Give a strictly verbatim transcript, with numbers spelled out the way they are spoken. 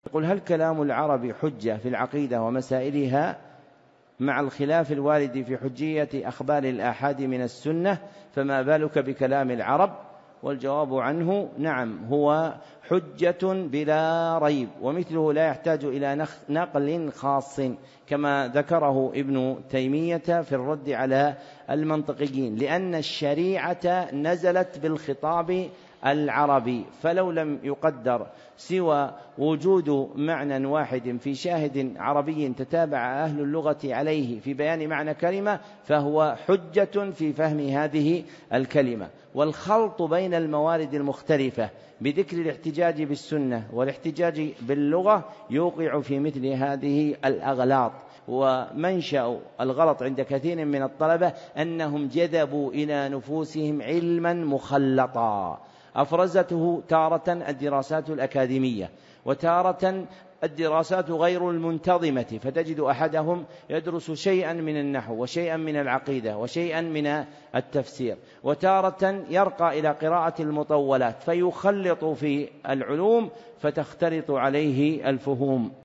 يقول: هل كلام العرب حجة في العقيدة ومسائلها مع الخلاف الوارد في حجية أخبار الآحاد من السنة، فما بالك بكلام العرب؟ والجواب عنه: نعم، هو حجة بلا ريب، ومثله لا يحتاج إلى نقل خاص، كما ذكره ابن تيمية في الرد على المنطقيين، لأن الشريعة نزلت بالخطاب العربي، فلو لم يقدر سوى وجود معنى واحد في شاهد عربي تتابع أهل اللغة عليه في بيان معنى كلمة، فهو حجة في فهم هذه الكلمة. والخلط بين الموارد المختلفة بذكر الاحتجاج بالسنة والاحتجاج باللغة يوقع في مثل هذه الأغلاط. ومنشأ الغلط عند كثير من الطلبة أنهم جذبوا إلى نفوسهم علما مخلطا أفرزته تارة الدراسات الأكاديمية، وتارة الدراسات غير المنتظمة، فتجد أحدهم يدرس شيئا من النحو وشيئا من العقيدة وشيئا من التفسير، وتارة يرقى إلى قراءة المطولات فيخلط في العلوم فتختلط عليه الفهوم.